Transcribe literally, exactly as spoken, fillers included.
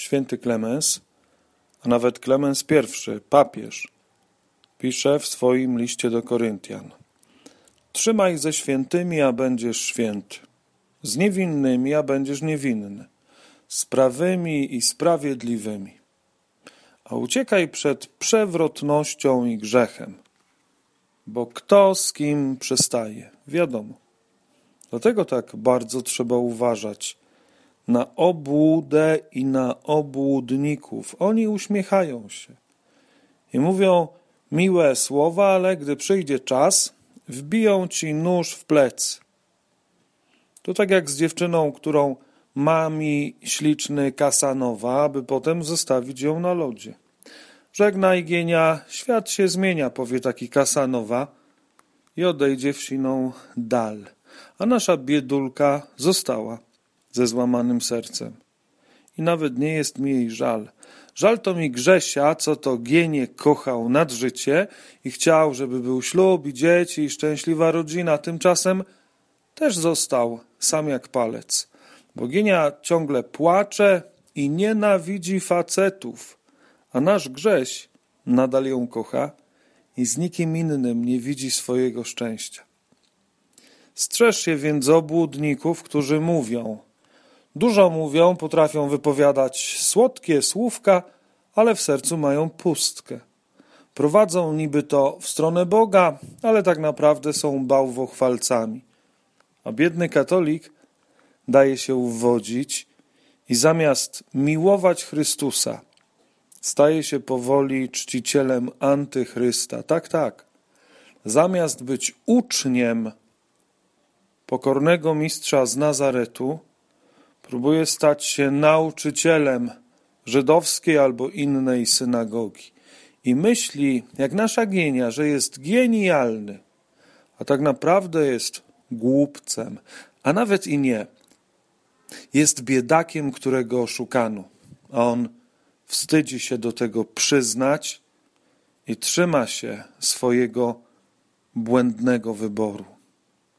Święty Klemens, a nawet Klemens I, papież, pisze w swoim liście do Koryntian: trzymaj ze świętymi, a będziesz święty, z niewinnymi, a będziesz niewinny, z prawymi i sprawiedliwymi, a uciekaj przed przewrotnością i grzechem, bo kto z kim przestaje, wiadomo. Dlatego tak bardzo trzeba uważać na obłudę i na obłudników. Oni uśmiechają się i mówią miłe słowa, ale gdy przyjdzie czas, wbiją ci nóż w plecy. To tak jak z dziewczyną, którą mami śliczny Kasanowa, aby potem zostawić ją na lodzie. Żegnaj, Gienia, świat się zmienia, powie taki Kasanowa i odejdzie w siną dal. A nasza biedulka została ze złamanym sercem. I nawet nie jest mi jej żal. Żal to mi Grzesia, co to Gienię kochał nad życie i chciał, żeby był ślub i dzieci i szczęśliwa rodzina. Tymczasem też został sam jak palec. Bo Gienia ciągle płacze i nienawidzi facetów, a nasz Grześ nadal ją kocha i z nikim innym nie widzi swojego szczęścia. Strzeż się więc obłudników, którzy mówią. Dużo mówią, potrafią wypowiadać słodkie słówka, ale w sercu mają pustkę. Prowadzą niby to w stronę Boga, ale tak naprawdę są bałwochwalcami. A biedny katolik daje się uwodzić i zamiast miłować Chrystusa, staje się powoli czcicielem antychrysta. Tak, tak. Zamiast być uczniem pokornego mistrza z Nazaretu, próbuje stać się nauczycielem żydowskiej albo innej synagogi. I myśli, jak nasza Gienia, że jest genialny, a tak naprawdę jest głupcem, a nawet i nie. Jest biedakiem, którego oszukano, a on wstydzi się do tego przyznać i trzyma się swojego błędnego wyboru.